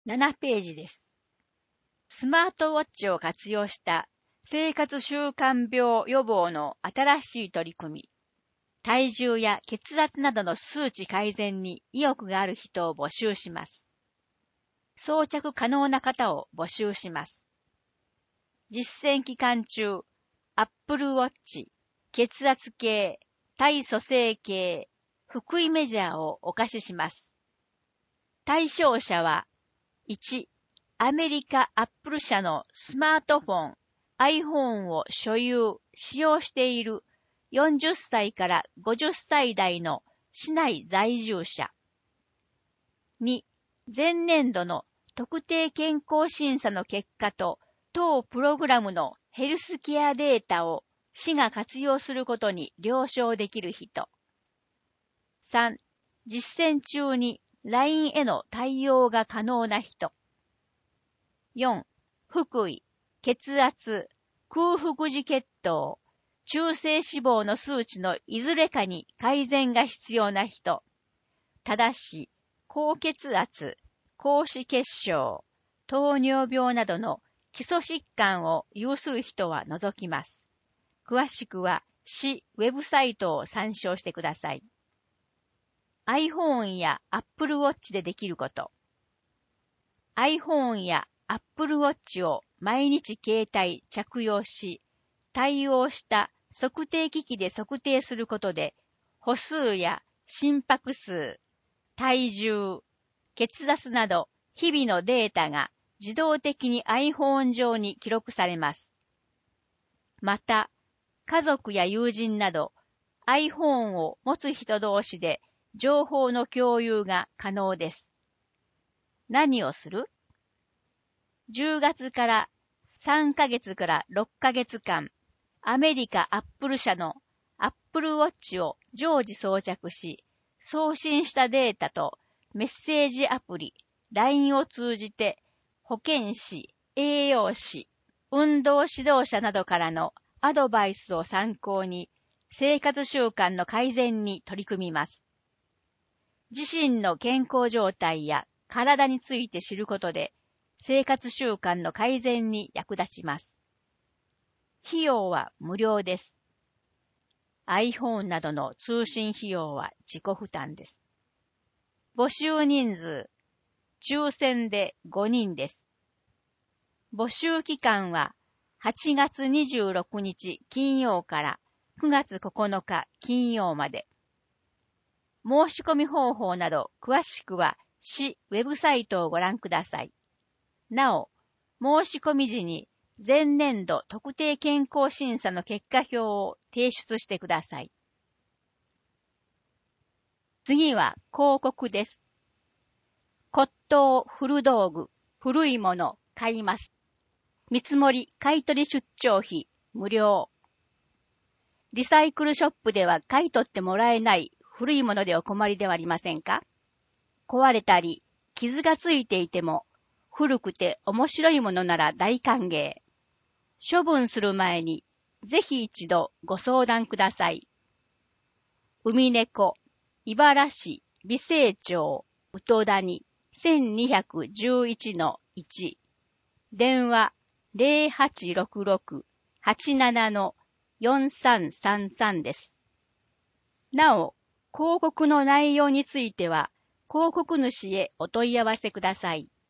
7ページです。スマートウォッチを活用した生活習慣病予防の新しい取り組み。体重や血圧などの数値改善に意欲がある人を募集します。装着可能な方を募集します。実践期間中、Apple Watch、血圧計、体組成計、福井メジャーをお貸しします。対象者は、1、アメリカアップル社のスマートフォン、iPhone を所有、使用している40歳から50歳代の市内在住者。2、前年度の特定健康審査の結果と当プログラムのヘルスケアデータを市が活用することに了承できる人。3、実践中に LINE への対応が可能な人。4、腹囲、血圧、空腹時血糖、中性脂肪の数値のいずれかに改善が必要な人。ただし、高血圧、高脂血症、糖尿病などの基礎疾患を有する人は除きます。詳しくは市ウェブサイトを参照してください。iPhone や Apple Watch でできること。iPhone や Apple Watch を毎日携帯着用し、対応した測定機器で測定することで、歩数や心拍数、体重、血圧など日々のデータが自動的に iPhone 上に記録されます。また、家族や友人など iPhone を持つ人同士で情報の共有が可能です。何をする？ 10 月から3ヶ月から6ヶ月間、アメリカアップル社の Apple Watch を常時装着し、送信したデータとメッセージアプリ、LINE を通じて保健師、栄養士、運動指導者などからのアドバイスを参考に生活習慣の改善に取り組みます。自身の健康状態や体について知ることで生活習慣の改善に役立ちます。費用は無料です。iPhone などの通信費用は自己負担です。募集人数、抽選で5人です。募集期間は8月26日金曜から9月9日金曜まで。申し込み方法など詳しくは市ウェブサイトをご覧ください。なお、申し込み時に前年度特定健康審査の結果表を提出してください。次は広告です。骨董、古道具、古いもの買います。見積もり買取出張費無料。リサイクルショップでは買い取ってもらえない古いものでお困りではありませんか？壊れたり傷がついていても古くて面白いものなら大歓迎。処分する前にぜひ一度ご相談ください。海猫、茨市、美星町、宇多田に 1211-1 電話 0866-87-4333 です。なお、広告の内容については広告主へお問い合わせください。